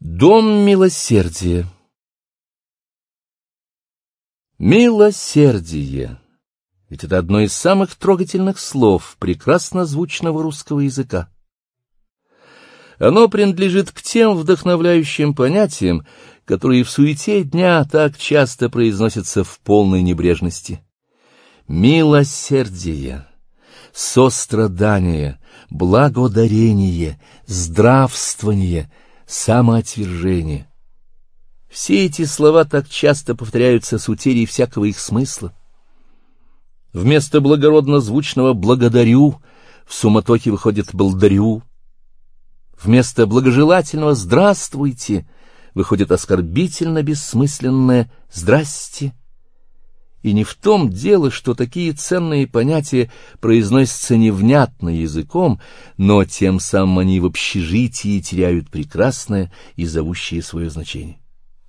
Дом милосердия. Милосердие. Ведь это одно из самых трогательных слов прекрасно звучного русского языка. Оно принадлежит к тем вдохновляющим понятиям, которые в суете дня так часто произносятся в полной небрежности. Милосердие, сострадание, благодарение, здравствование, самоотвержение. Все эти слова так часто повторяются с утерей всякого их смысла. Вместо благородно звучного «благодарю» в суматохе выходит «балдарю». Вместо благожелательного «здравствуйте» выходит оскорбительно бессмысленное «здрасте». И не в том дело, что такие ценные понятия произносятся невнятно языком, но тем самым они в общежитии теряют прекрасное и зовущее свое значение.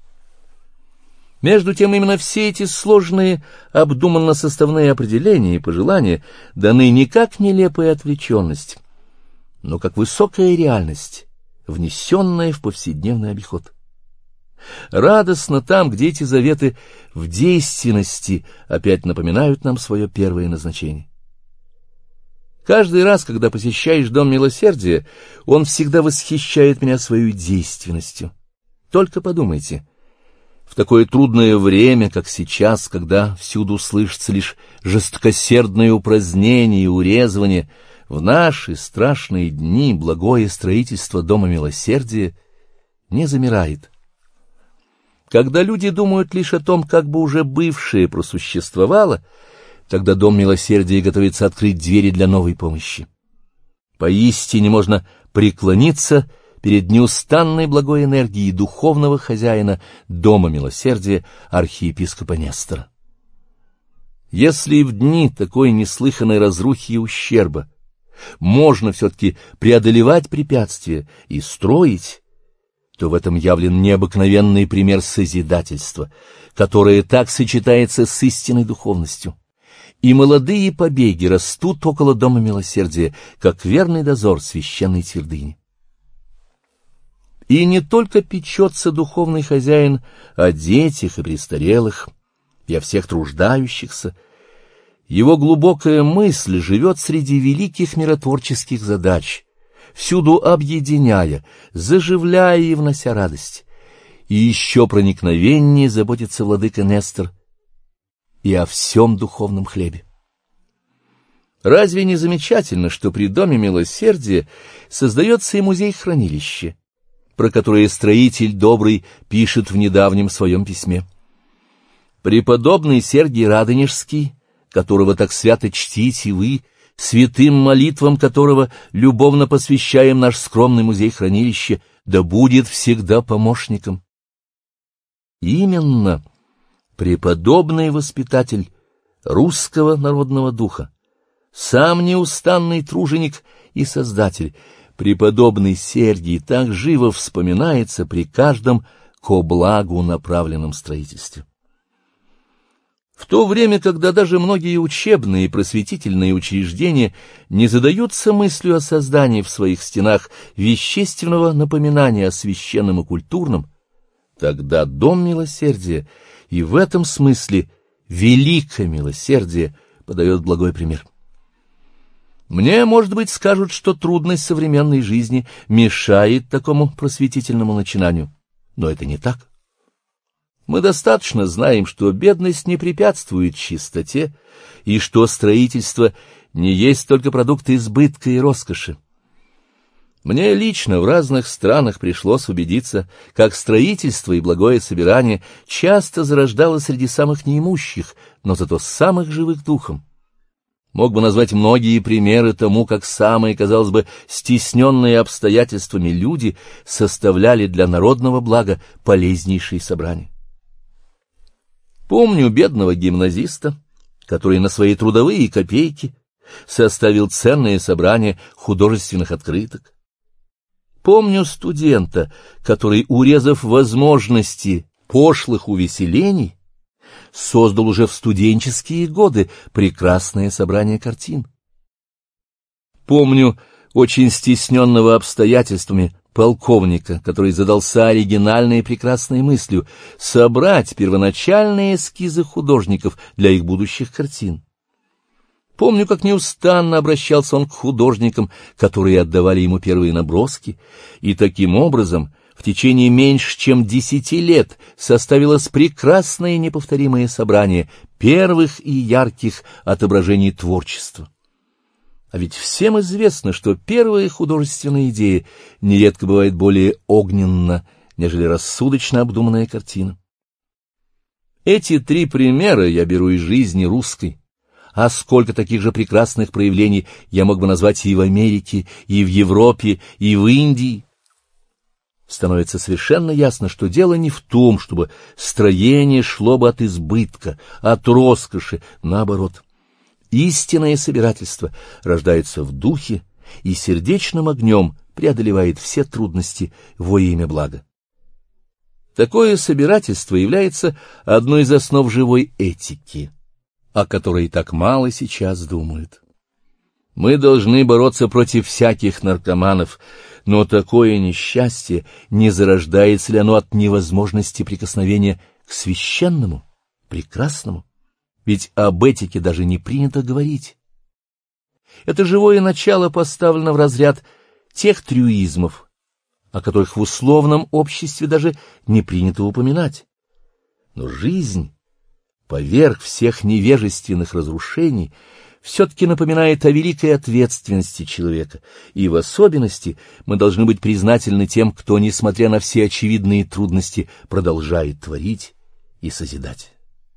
Между тем именно все эти сложные, обдуманно составные определения и пожелания даны не как нелепая отвлеченность, но как высокая реальность, внесенная в повседневный обиход. Радостно там, где эти заветы в действенности опять напоминают нам свое первое назначение. Каждый раз, когда посещаешь Дом милосердия, он всегда восхищает меня своей действенностью. Только подумайте, в такое трудное время, как сейчас, когда всюду слышится лишь жесткосердное упразднение и урезывание, в наши страшные дни благое строительство Дома милосердия не замирает. Когда люди думают лишь о том, как бы уже бывшее просуществовало, тогда Дом милосердия готовится открыть двери для новой помощи. Поистине можно преклониться перед неустанной благой энергией духовного хозяина Дома милосердия архиепископа Нестора. Если в дни такой неслыханной разрухи и ущерба можно все-таки преодолевать препятствия и строить, то в этом явлен необыкновенный пример созидательства, которое так сочетается с истинной духовностью. И молодые побеги растут около Дома милосердия, как верный дозор священной твердыни. И не только печется духовный хозяин о детях и престарелых, и о всех труждающихся. Его глубокая мысль живет среди великих миротворческих задач, всюду объединяя, заживляя и внося радость. И еще проникновеннее заботится владыка Нестор и о всем духовном хлебе. Разве не замечательно, что при Доме милосердия создается и музей-хранилище, про которое строитель добрый пишет в недавнем своем письме? Преподобный Сергий Радонежский, которого так свято чтите вы, святым молитвам которого любовно посвящаем наш скромный музей-хранилище, да будет всегда помощником. Именно преподобный воспитатель русского народного духа, сам неустанный труженик и создатель, преподобный Сергий так живо вспоминается при каждом ко благу направленном строительстве. В то время, когда даже многие учебные и просветительные учреждения не задаются мыслью о создании в своих стенах вещественного напоминания о священном и культурном, тогда Дом милосердия и в этом смысле великое милосердие подает благой пример. Мне, может быть, скажут, что трудность современной жизни мешает такому просветительному начинанию, но это не так. Мы достаточно знаем, что бедность не препятствует чистоте, и что строительство не есть только продукт избытка и роскоши. Мне лично в разных странах пришлось убедиться, как строительство и благое собирание часто зарождалось среди самых неимущих, но зато самых живых духом. Мог бы назвать многие примеры тому, как самые, казалось бы, стесненные обстоятельствами люди составляли для народного блага полезнейшие собрания. Помню бедного гимназиста, который на свои трудовые копейки составил ценное собрание художественных открыток. Помню студента, который, урезав возможности пошлых увеселений, создал уже в студенческие годы прекрасное собрание картин. Помню очень стесненного обстоятельствами полковника, который задался оригинальной и прекрасной мыслью собрать первоначальные эскизы художников для их будущих картин. Помню, как неустанно обращался он к художникам, которые отдавали ему первые наброски, и таким образом в течение меньше чем 10 лет составилось прекрасное и неповторимое собрание первых и ярких отображений творчества. А ведь всем известно, что первая художественная идея нередко бывает более огненна, нежели рассудочно обдуманная картина. Эти 3 примера я беру из жизни русской, а сколько таких же прекрасных проявлений я мог бы назвать и в Америке, и в Европе, и в Индии. Становится совершенно ясно, что дело не в том, чтобы строение шло бы от избытка, от роскоши, наоборот. Истинное собирательство рождается в духе и сердечным огнем преодолевает все трудности во имя блага. Такое собирательство является одной из основ живой этики, о которой так мало сейчас думают. Мы должны бороться против всяких наркоманов, но такое несчастье, не зарождается ли оно от невозможности прикосновения к священному, прекрасному? Ведь об этике даже не принято говорить. Это живое начало поставлено в разряд тех трюизмов, о которых в условном обществе даже не принято упоминать. Но жизнь, поверх всех невежественных разрушений, все-таки напоминает о великой ответственности человека, и в особенности мы должны быть признательны тем, кто, несмотря на все очевидные трудности, продолжает творить и созидать.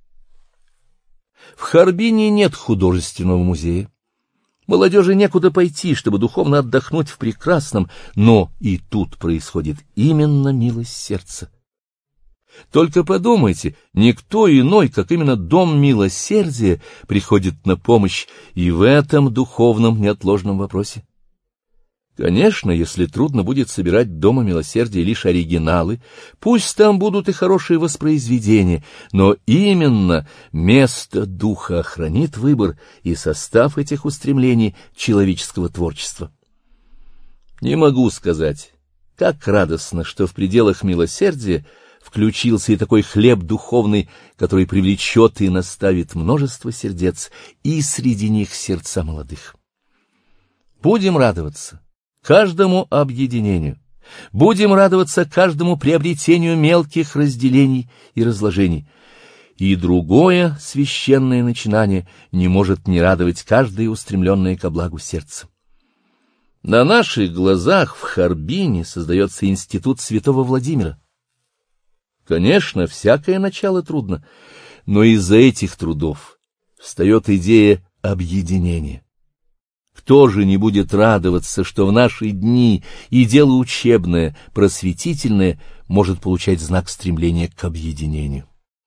В Харбине нет художественного музея. Молодежи некуда пойти, чтобы духовно отдохнуть в прекрасном, но и тут происходит именно милость сердца. Только подумайте, никто иной, как именно Дом милосердия, приходит на помощь и в этом духовном неотложном вопросе. Конечно, если трудно будет собирать Дома милосердия лишь оригиналы, пусть там будут и хорошие воспроизведения, но именно место духа охранит выбор и состав этих устремлений человеческого творчества. Не могу сказать, как радостно, что в пределах милосердия включился и такой хлеб духовный, который привлечет и наставит множество сердец, и среди них сердца молодых. Будем радоваться каждому объединению, будем радоваться каждому приобретению мелких разделений и разложений, и другое священное начинание не может не радовать каждое устремленное ко благу сердце. На наших глазах в Харбине создается институт святого Владимира. Конечно, всякое начало трудно, но из-за этих трудов встает идея объединения. Кто же не будет радоваться, что в наши дни и дело учебное, просветительное может получать знак стремления к объединению?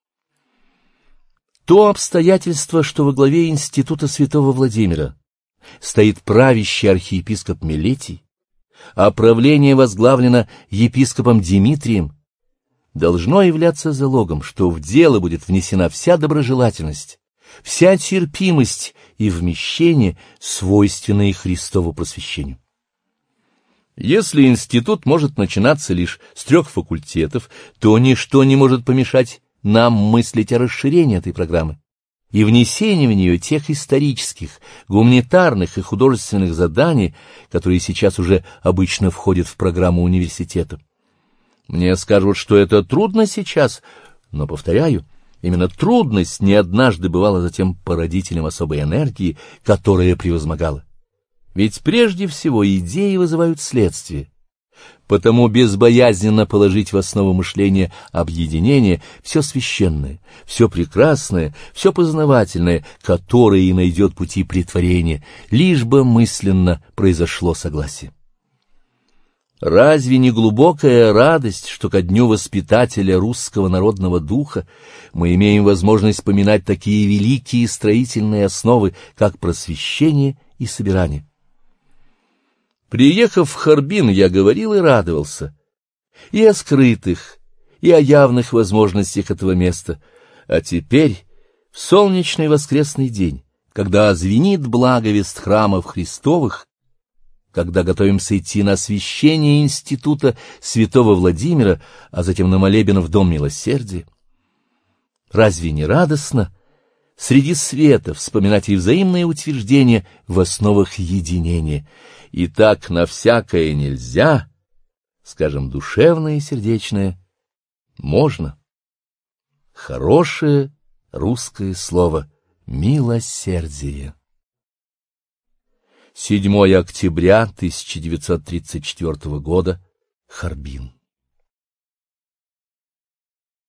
То обстоятельство, что во главе института святого Владимира стоит правящий архиепископ Милетий, а правление возглавлено епископом Димитрием, должно являться залогом, что в дело будет внесена вся доброжелательность, вся терпимость и вмещение, свойственные Христову просвещению. Если институт может начинаться лишь с 3 факультетов, то ничто не может помешать нам мыслить о расширении этой программы и внесении в нее тех исторических, гуманитарных и художественных заданий, которые сейчас уже обычно входят в программу университета. Мне скажут, что это трудно сейчас, но, повторяю, именно трудность не однажды бывала затем породителем особой энергии, которая превозмогала. Ведь прежде всего идеи вызывают следствие. Потому безбоязненно положить в основу мышления объединение все священное, все прекрасное, все познавательное, которое и найдет пути претворения, лишь бы мысленно произошло согласие. Разве не глубокая радость, что ко дню воспитателя русского народного духа мы имеем возможность поминать такие великие строительные основы, как просвещение и собирание? Приехав в Харбин, я говорил и радовался и о скрытых, и о явных возможностях этого места, а теперь, в солнечный воскресный день, когда звенит благовест храмов Христовых, когда готовимся идти на освящение института святого Владимира, а затем на молебен в Дом Милосердия? Разве не радостно среди света вспоминать и взаимные утверждения в основах единения? И так на всякое нельзя, скажем, душевное и сердечное можно. Хорошее русское слово — милосердие. 7 октября 1934 года. Харбин.